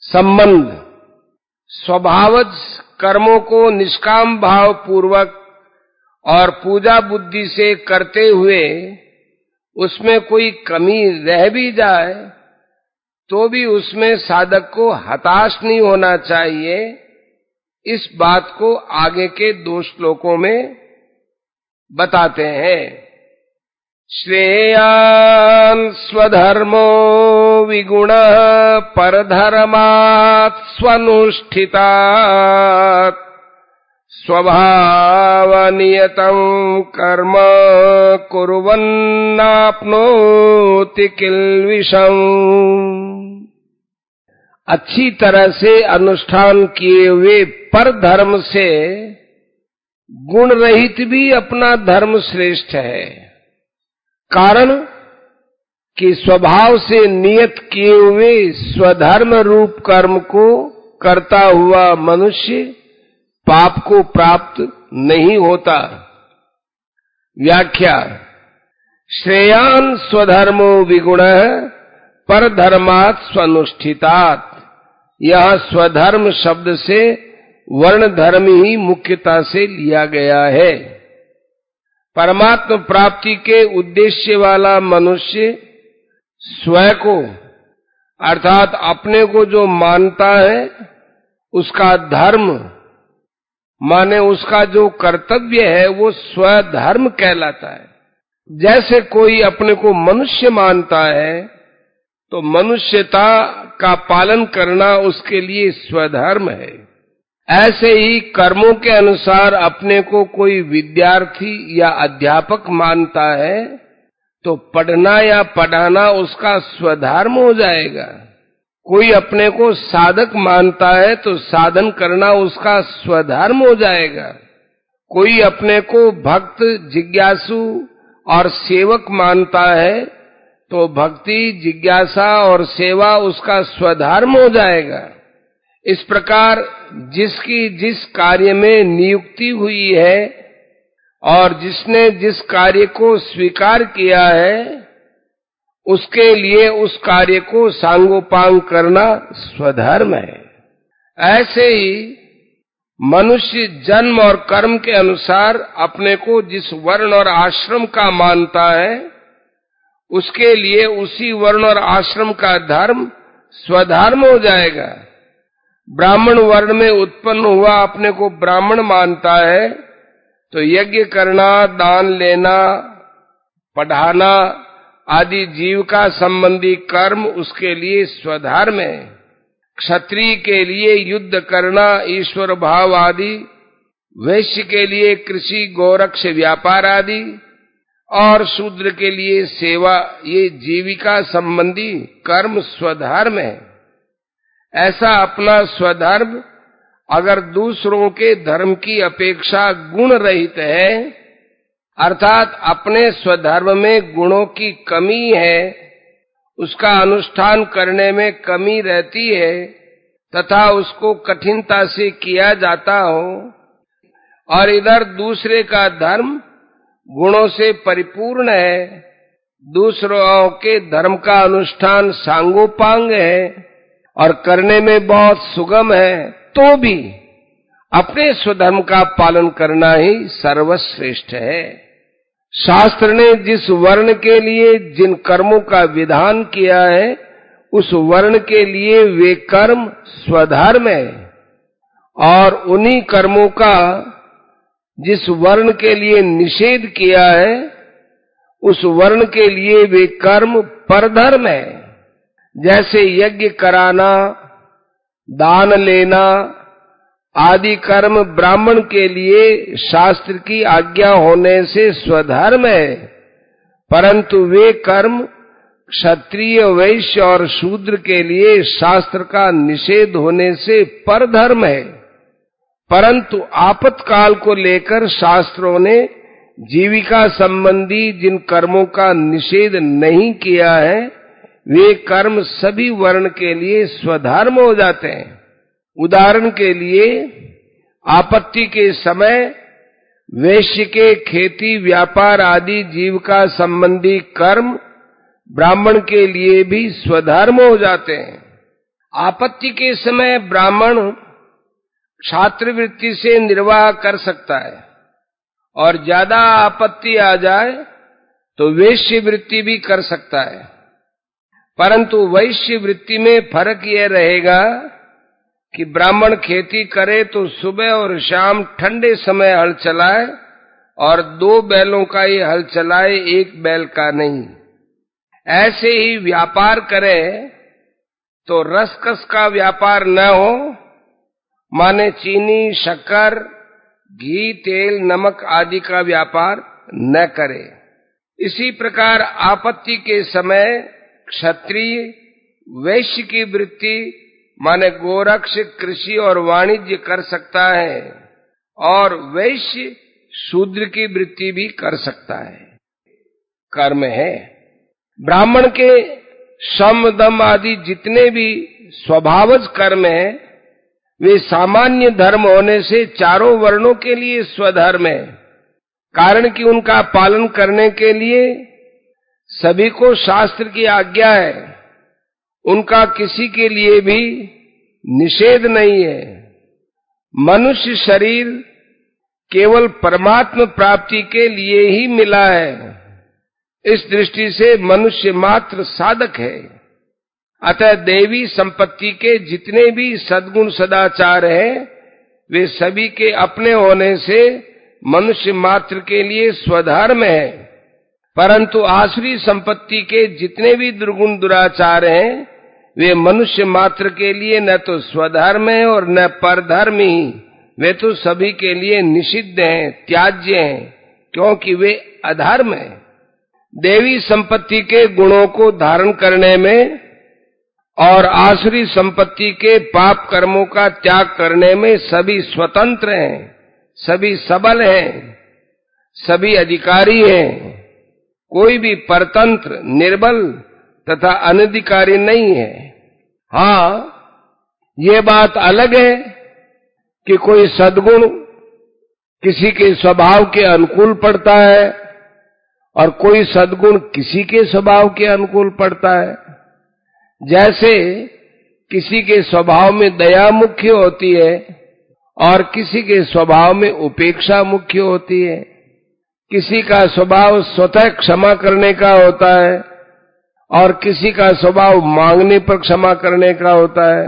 संबंध स्वभावज कर्मों को निष्काम भाव पूर्वक और पूजा बुद्धि से करते हुए उसमें कोई कमी रह भी जाए तो भी उसमें साधक को हताश नहीं होना चाहिए। इस बात को आगे के 2 श्लोकों में बताते हैं। श्रेयान् स्वधर्मो विगुणः परधर्मात् स्वनुष्ठितात् स्वभावनियतं कर्म कुर्वन्नाप्नोति किल्बिषम्। अच्छी तरह से अनुष्ठान किए हुए पर धर्म से गुण रहित भी अपना धर्म श्रेष्ठ है। कारण कि स्वभाव से नियत किए हुए स्वधर्म रूप कर्म को करता हुआ मनुष्य पाप को प्राप्त नहीं होता। व्याख्या। श्रेयान् स्वधर्मो विगुणः परधर्मात् स्वनुष्ठितात्। यह स्वधर्म शब्द से वर्ण धर्म ही मुख्यता से लिया गया है। परमात्म प्राप्ति के उद्देश्य वाला मनुष्य स्वयं को अर्थात अपने को जो मानता है उसका धर्म माने उसका जो कर्तव्य है वो स्वधर्म कहलाता है। जैसे कोई अपने को मनुष्य मानता है तो मनुष्यता का पालन करना उसके लिए स्वधर्म है। ऐसे ही कर्मों के अनुसार अपने को कोई विद्यार्थी या अध्यापक मानता है तो पढ़ना या पढ़ाना उसका स्वधर्म हो जाएगा। कोई अपने को साधक मानता है तो साधन करना उसका स्वधर्म हो जाएगा। कोई अपने को भक्त, जिज्ञासु और सेवक मानता है तो भक्ति, जिज्ञासा और सेवा उसका स्वधर्म हो जाएगा। इस प्रकार जिसकी जिस कार्य में नियुक्ति हुई है और जिसने जिस कार्य को स्वीकार किया है उसके लिए उस कार्य को सांगोपांग करना स्वधर्म है। ऐसे ही मनुष्य जन्म और कर्म के अनुसार अपने को जिस वर्ण और आश्रम का मानता है उसके लिए उसी वर्ण और आश्रम का धर्म स्वधर्म हो जाएगा। ब्राह्मण वर्ण में उत्पन्न हुआ अपने को ब्राह्मण मानता है तो यज्ञ करना, दान लेना, पढ़ाना आदि जीविका संबंधी कर्म उसके लिए स्वधर्म है। क्षत्रिय के लिए युद्ध करना, ईश्वर भाव आदि, वैश्य के लिए कृषि, गोरक्ष, व्यापार आदि और शूद्र के लिए सेवा, ये जीविका संबंधी कर्म स्वधर्म है। ऐसा अपना स्वधर्म अगर दूसरों के धर्म की अपेक्षा गुण रहित है अर्थात अपने स्वधर्म में गुणों की कमी है, उसका अनुष्ठान करने में कमी रहती है तथा उसको कठिनता से किया जाता हो और इधर दूसरे का धर्म गुणों से परिपूर्ण है, दूसरों के धर्म का अनुष्ठान सांगोपांग है और करने में बहुत सुगम है, तो भी अपने स्वधर्म का पालन करना ही सर्वश्रेष्ठ है। शास्त्र ने जिस वर्ण के लिए जिन कर्मों का विधान किया है उस वर्ण के लिए वे कर्म स्वधर्म है और उन्हीं कर्मों का जिस वर्ण के लिए निषेध किया है उस वर्ण के लिए वे कर्म परधर्म है। जैसे यज्ञ कराना, दान लेना आदि कर्म ब्राह्मण के लिए शास्त्र की आज्ञा होने से स्वधर्म है, परंतु वे कर्म क्षत्रिय, वैश्य और शूद्र के लिए शास्त्र का निषेध होने से परधर्म है। परंतु आपातकाल को लेकर शास्त्रों ने जीविका संबंधी जिन कर्मों का निषेध नहीं किया है वे कर्म सभी वर्ण के लिए स्वधर्म हो जाते हैं। उदाहरण के लिए आपत्ति के समय वैश्य के खेती, व्यापार आदि जीविका संबंधी कर्म ब्राह्मण के लिए भी स्वधर्म हो जाते हैं। आपत्ति के समय ब्राह्मण क्षात्र वृत्ति से निर्वाह कर सकता है, और ज्यादा आपत्ति आ जाए तो वैश्य वृत्ति भी कर सकता है। परंतु वैश्य वृत्ति में फर्क यह रहेगा कि ब्राह्मण खेती करे तो सुबह और शाम ठंडे समय हल चलाए, और 2 बैलों का ही हल चलाए, 1 बैल का नहीं। ऐसे ही व्यापार करे तो रसकस का व्यापार न हो, माने चीनी, शक्कर, घी, तेल, नमक आदि का व्यापार न करे। इसी प्रकार आपत्ति के समय क्षत्रिय वैश्य की वृत्ति माने गोरक्ष, कृषि और वाणिज्य कर सकता है, और वैश्य शूद्र की वृत्ति भी कर सकता है। कर्म है। ब्राह्मण के सम, दम आदि जितने भी स्वभावज कर्म है, वे सामान्य धर्म होने से चारों वर्णों के लिए स्वधर्म है, कारण कि उनका पालन करने के लिए सभी को शास्त्र की आज्ञा है। उनका किसी के लिए भी निषेध नहीं है। मनुष्य शरीर केवल परमात्म प्राप्ति के लिए ही मिला है। इस दृष्टि से मनुष्य मात्र साधक है। अतः देवी संपत्ति के जितने भी सद्गुण सदाचार हैं, वे सभी के अपने होने से मनुष्य मात्र के लिए स्वधर्म है। परंतु आसुरी संपत्ति के जितने भी दुर्गुण दुराचार हैं, वे मनुष्य मात्र के लिए न तो स्वधर्म है और न परधर्म ही, वे तो सभी के लिए निषिद्ध हैं, त्याज्य हैं, क्योंकि वे अधर्म हैं। देवी संपत्ति के गुणों को धारण करने में और आसुरी संपत्ति के पाप कर्मों का त्याग करने में सभी स्वतंत्र हैं, सभी सबल हैं, सभी अधिकारी हैं। कोई भी परतंत्र, निर्बल तथा अनधिकारी नहीं है। हाँ, ये बात अलग है कि कोई सद्गुण किसी के स्वभाव के अनुकूल पड़ता है और कोई सद्गुण किसी के स्वभाव के अनुकूल पड़ता है। जैसे किसी के स्वभाव में दया मुख्य होती है और किसी के स्वभाव में उपेक्षा मुख्य होती है। किसी का स्वभाव स्वतः क्षमा करने का होता है और किसी का स्वभाव मांगने पर क्षमा करने का होता है।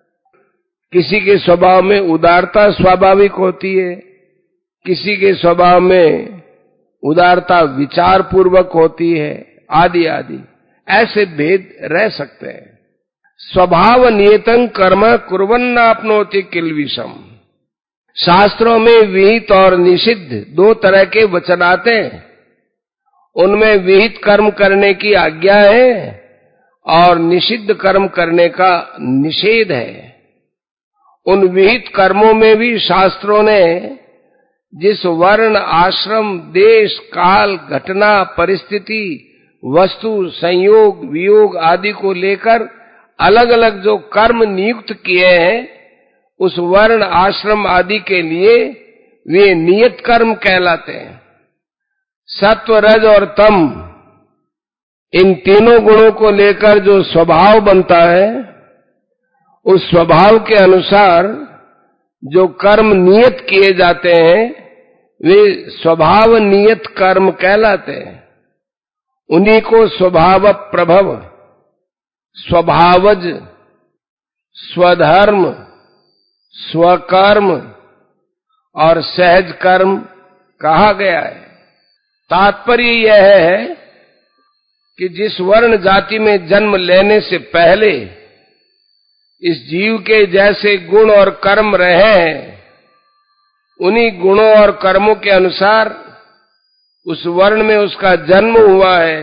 किसी के स्वभाव में उदारता स्वाभाविक होती है, किसी के स्वभाव में उदारता विचार पूर्वक होती है, आदि आदि। ऐसे भेद रह सकते हैं। स्वभाव नियतं कर्म कुर्वन्नाप्नोति किल्बिषम्। शास्त्रों में विहित और निषिद्ध 2 तरह के वचन आते हैं। उनमें विहित कर्म करने की आज्ञा है और निषिद्ध कर्म करने का निषेध है। उन विहित कर्मों में भी शास्त्रों ने जिस वर्ण, आश्रम, देश, काल, घटना, परिस्थिति, वस्तु, संयोग, वियोग आदि को लेकर अलग अलग जो कर्म नियुक्त किए हैं, उस वर्ण, आश्रम आदि के लिए वे नियत कर्म कहलाते हैं। सत्व, रज और तम, इन तीनों गुणों को लेकर जो स्वभाव बनता है, उस स्वभाव के अनुसार जो कर्म नियत किए जाते हैं, वे स्वभाव नियत कर्म कहलाते हैं। उन्हीं को स्वभाव प्रभव, स्वभावज, स्वधर्म, स्वकर्म और सहज कर्म कहा गया है। तात्पर्य यह है कि जिस वर्ण जाति में जन्म लेने से पहले इस जीव के जैसे गुण और कर्म रहे हैं, उन्हीं गुणों और कर्मों के अनुसार उस वर्ण में उसका जन्म हुआ है।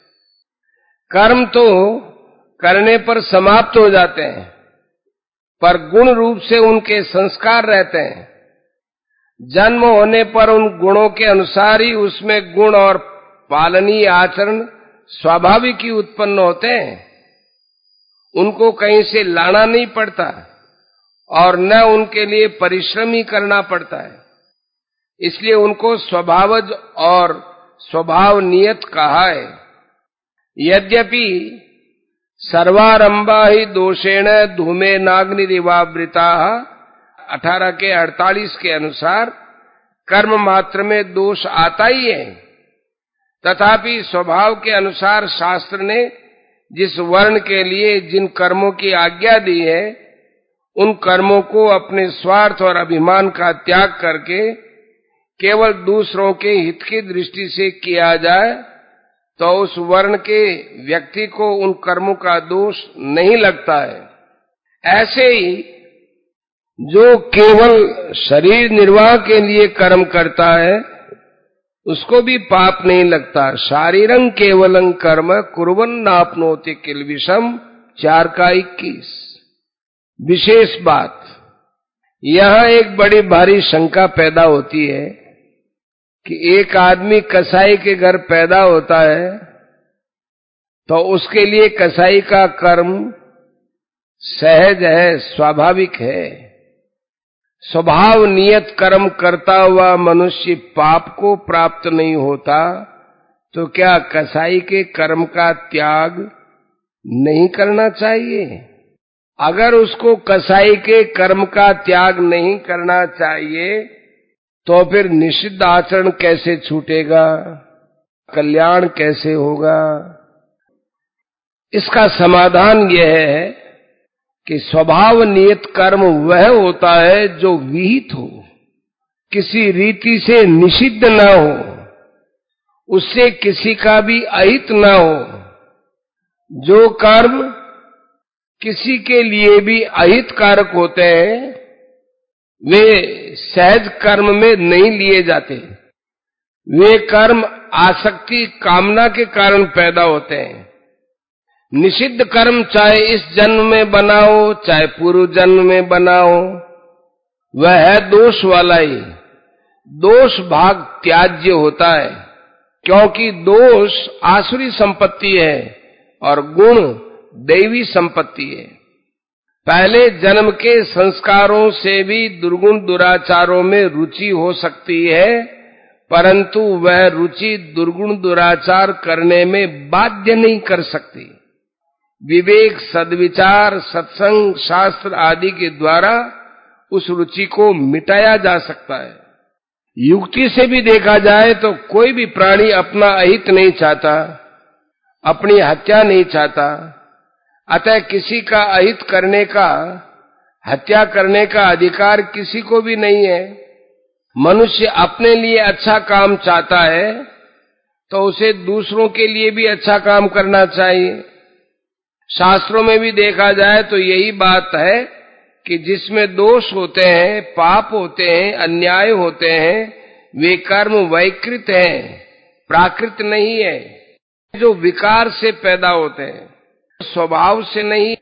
कर्म तो करने पर समाप्त हो जाते हैं, पर गुण रूप से उनके संस्कार रहते हैं। जन्म होने पर उन गुणों के अनुसार ही उसमें गुण और पालनीय आचरण स्वाभाविक ही उत्पन्न होते हैं। उनको कहीं से लाना नहीं पड़ता और न उनके लिए परिश्रम ही करना पड़ता है। इसलिए उनको स्वभावज और स्वभाव नियत कहा है। यद्यपि सर्वारंभा ही दोषेण धूमे नाग्निरिवावृता 18 के 48 के अनुसार कर्म मात्र में दोष आता ही है। तथापि स्वभाव के अनुसार शास्त्र ने जिस वर्ण के लिए जिन कर्मों की आज्ञा दी है, उन कर्मों को अपने स्वार्थ और अभिमान का त्याग करके केवल दूसरों के हित की दृष्टि से किया जाए तो उस वर्ण के व्यक्ति को उन कर्मों का दोष नहीं लगता है। ऐसे ही जो केवल शरीर निर्वाह के लिए कर्म करता है उसको भी पाप नहीं लगता। शारीरं केवलं कर्म कुर्वन् नाप्नोति किल्बिषम् 4 का 21। विशेष बात, यहां एक बड़ी भारी शंका पैदा होती है कि एक आदमी कसाई के घर पैदा होता है तो उसके लिए कसाई का कर्म सहज है, स्वाभाविक है। स्वभाव नियत कर्म करता हुआ मनुष्य पाप को प्राप्त नहीं होता तो क्या कसाई के कर्म का त्याग नहीं करना चाहिए? अगर उसको कसाई के कर्म का त्याग नहीं करना चाहिए तो फिर निषिद्ध आचरण कैसे छूटेगा, कल्याण कैसे होगा? इसका समाधान यह है कि स्वभाव नियत कर्म वह होता है जो विहित हो, किसी रीति से निषिद्ध न हो, उससे किसी का भी अहित न हो। जो कर्म किसी के लिए भी अहित कारक होते हैं वे सहज कर्म में नहीं लिए जाते। वे कर्म आसक्ति कामना के कारण पैदा होते हैं। निषिद्ध कर्म चाहे इस जन्म में बनाओ चाहे पूर्व जन्म में बनाओ, वह है दोष वाला ही। दोष भाग त्याज्य होता है क्योंकि दोष आसुरी संपत्ति है और गुण दैवी संपत्ति है। पहले जन्म के संस्कारों से भी दुर्गुण दुराचारों में रुचि हो सकती है, परंतु वह रुचि दुर्गुण दुराचार करने में बाध्य नहीं कर सकती। विवेक, सद्विचार, सत्संग, शास्त्र आदि के द्वारा उस रुचि को मिटाया जा सकता है। युक्ति से भी देखा जाए तो कोई भी प्राणी अपना अहित नहीं चाहता, अपनी हत्या नहीं चाहता। अतः किसी का अहित करने का, हत्या करने का अधिकार किसी को भी नहीं है। मनुष्य अपने लिए अच्छा काम चाहता है तो उसे दूसरों के लिए भी अच्छा काम करना चाहिए। शास्त्रों में भी देखा जाए तो यही बात है कि जिसमें दोष होते हैं, पाप होते हैं, अन्याय होते हैं, वे कर्म वैकृत हैं, प्राकृत नहीं है, जो विकार से पैदा होते हैं, स्वभाव से नहीं।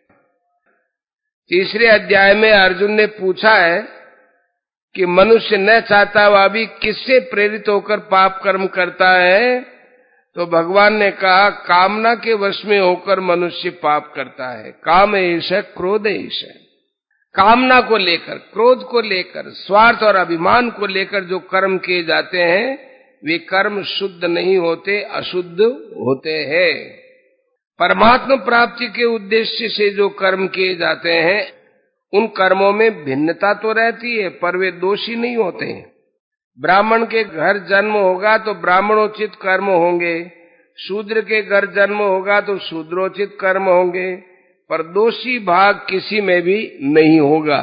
तीसरे अध्याय में अर्जुन ने पूछा है कि मनुष्य न चाहता हुआ भी किससे प्रेरित होकर पाप कर्म करता है, तो भगवान ने कहा कामना के वश में होकर मनुष्य पाप करता है। काम एष क्रोध एष, कामना को लेकर, क्रोध को लेकर, स्वार्थ और अभिमान को लेकर जो कर्म किए जाते हैं वे कर्म शुद्ध नहीं होते, अशुद्ध होते हैं। परमात्मा प्राप्ति के उद्देश्य से जो कर्म किए जाते हैं उन कर्मों में भिन्नता तो रहती है पर वे दोषी नहीं होते हैं। ब्राह्मण के घर जन्म होगा तो ब्राह्मणोचित कर्म होंगे, शूद्र के घर जन्म होगा तो शूद्रोचित कर्म होंगे, पर दोषी भाग किसी में भी नहीं होगा।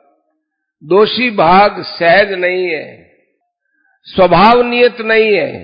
दोषी भाग सहज नहीं है, स्वभाव नियत नहीं है।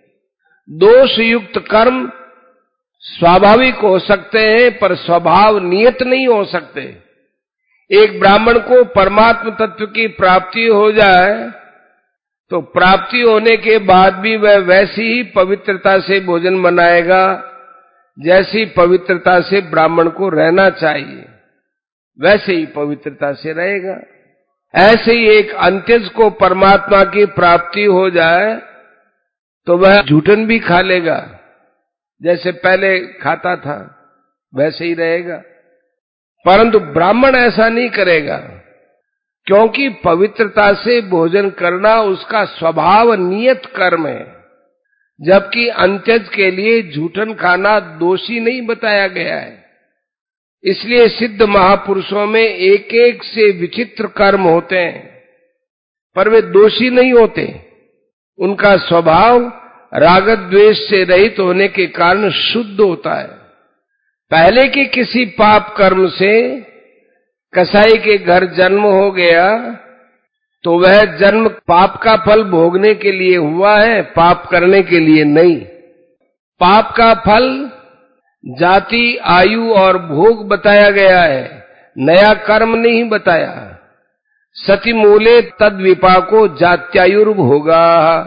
दोष युक्त कर्म स्वाभाविक हो सकते हैं पर स्वभाव नियत नहीं हो सकते। एक ब्राह्मण को परमात्म तत्व की प्राप्ति हो जाए तो प्राप्ति होने के बाद भी वह वैसी ही पवित्रता से भोजन बनाएगा जैसी पवित्रता से ब्राह्मण को रहना चाहिए, वैसे ही पवित्रता से रहेगा। ऐसे ही एक अंत्यज को परमात्मा की प्राप्ति हो जाए तो वह जूठन भी खा लेगा, जैसे पहले खाता था वैसे ही रहेगा। परंतु ब्राह्मण ऐसा नहीं करेगा क्योंकि पवित्रता से भोजन करना उसका स्वभाव नियत कर्म है, जबकि अंत्यज के लिए जूठन खाना दोषी नहीं बताया गया है। इसलिए सिद्ध महापुरुषों में एक एक से विचित्र कर्म होते हैं, पर वे दोषी नहीं होते। उनका स्वभाव राग द्वेष से रहित होने के कारण शुद्ध होता है। पहले के किसी पाप कर्म से कसाई के घर जन्म हो गया तो वह जन्म पाप का फल भोगने के लिए हुआ है, पाप करने के लिए नहीं। पाप का फल जाति, आयु और भोग बताया गया है, नया कर्म नहीं बताया। सति मूले तद विपाको जात्यायुर्भोगा।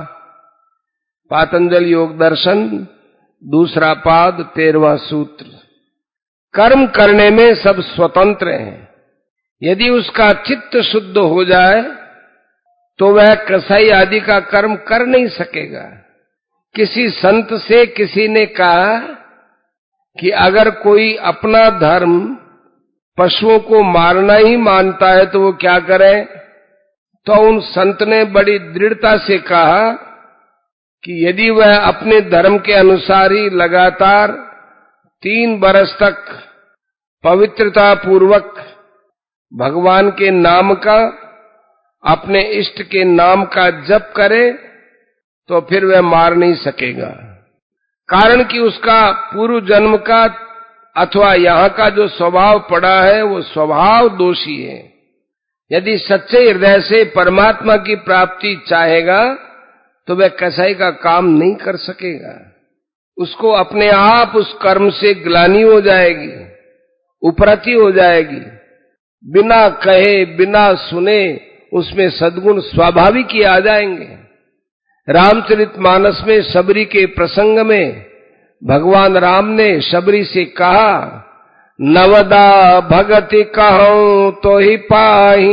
पातंजल योग दर्शन दूसरा पाद 13वां सूत्र। कर्म करने में सब स्वतंत्र हैं। यदि उसका चित्त शुद्ध हो जाए तो वह कसाई आदि का कर्म कर नहीं सकेगा। किसी संत से किसी ने कहा कि अगर कोई अपना धर्म पशुओं को मारना ही मानता है तो वो क्या करे? तो उन संत ने बड़ी दृढ़ता से कहा कि यदि वह अपने धर्म के अनुसार ही लगातार 3 बरस तक पवित्रता पूर्वक भगवान के नाम का, अपने इष्ट के नाम का जप करे तो फिर वह मार नहीं सकेगा। कारण कि उसका पूर्व जन्म का अथवा यहाँ का जो स्वभाव पड़ा है वो स्वभाव दोषी है। यदि सच्चे हृदय से परमात्मा की प्राप्ति चाहेगा तो वह कसाई का काम नहीं कर सकेगा। उसको अपने आप उस कर्म से ग्लानि हो जाएगी, उपरति हो जाएगी। बिना कहे बिना सुने उसमें सद्गुण स्वाभाविक ही आ जाएंगे। रामचरितमानस में शबरी के प्रसंग में भगवान राम ने शबरी से कहा, नवदा भगति कहूं तो ही पाही,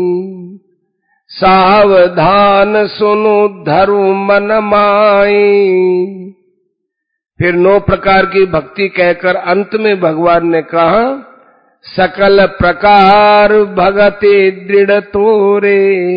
सावधान सुनो धरु मन माई। फिर 9 प्रकार की भक्ति कहकर अंत में भगवान ने कहा, सकल प्रकार भगति दृढ़ तोरे।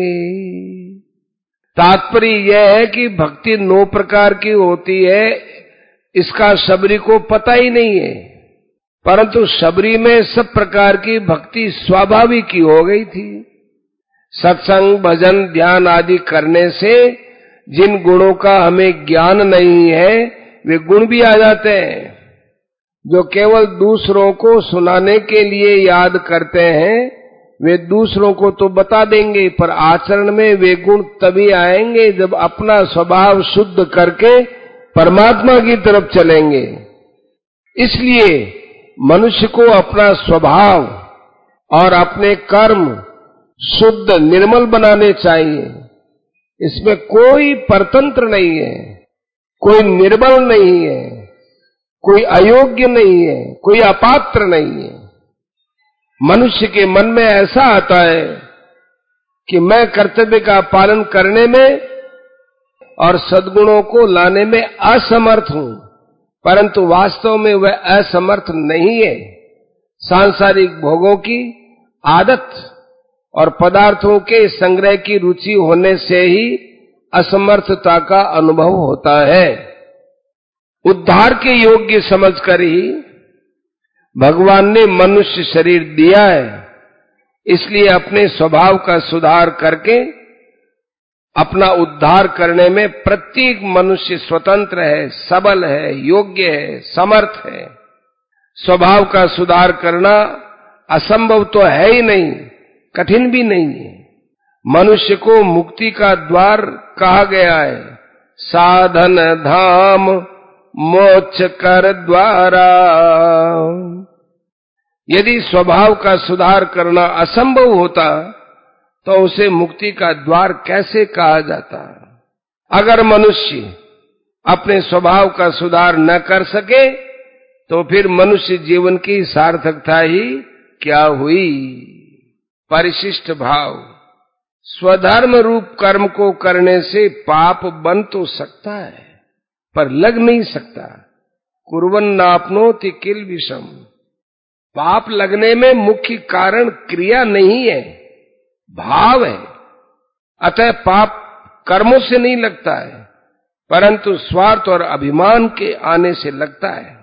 तात्पर्य यह है कि भक्ति 9 प्रकार की होती है, इसका शबरी को पता ही नहीं है, परंतु शबरी में सब प्रकार की भक्ति स्वाभाविक ही हो गई थी। सत्संग, भजन, ध्यान आदि करने से जिन गुणों का हमें ज्ञान नहीं है वे गुण भी आ जाते हैं। जो केवल दूसरों को सुनाने के लिए याद करते हैं वे दूसरों को तो बता देंगे, पर आचरण में वे गुण तभी आएंगे जब अपना स्वभाव शुद्ध करके परमात्मा की तरफ चलेंगे। इसलिए मनुष्य को अपना स्वभाव और अपने कर्म शुद्ध निर्मल बनाने चाहिए। इसमें कोई परतंत्र नहीं है, कोई निर्बल नहीं है, कोई अयोग्य नहीं है, कोई अपात्र नहीं है। मनुष्य के मन में ऐसा आता है कि मैं कर्तव्य का पालन करने में और सद्गुणों को लाने में असमर्थ हूं, परंतु वास्तव में वह असमर्थ नहीं है। सांसारिक भोगों की आदत और पदार्थों के संग्रह की रुचि होने से ही असमर्थता का अनुभव होता है। उद्धार के योग्य समझकर ही भगवान ने मनुष्य शरीर दिया है। इसलिए अपने स्वभाव का सुधार करके अपना उद्धार करने में प्रत्येक मनुष्य स्वतंत्र है, सबल है, योग्य है, समर्थ है। स्वभाव का सुधार करना असंभव तो है ही नहीं, कठिन भी नहीं है। मनुष्य को मुक्ति का द्वार कहा गया है, साधन धाम मोक्ष कर द्वारा। यदि स्वभाव का सुधार करना असंभव होता तो उसे मुक्ति का द्वार कैसे कहा जाता? अगर मनुष्य अपने स्वभाव का सुधार न कर सके तो फिर मनुष्य जीवन की सार्थकता ही क्या हुई? परिशिष्ट भाव। स्वधर्म रूप कर्म को करने से पाप बन तो सकता है पर लग नहीं सकता। कुर्वन्नाप्नोति किल विषम। पाप लगने में मुख्य कारण क्रिया नहीं है, भाव है। अतः पाप कर्मों से नहीं लगता है, परंतु स्वार्थ और अभिमान के आने से लगता है।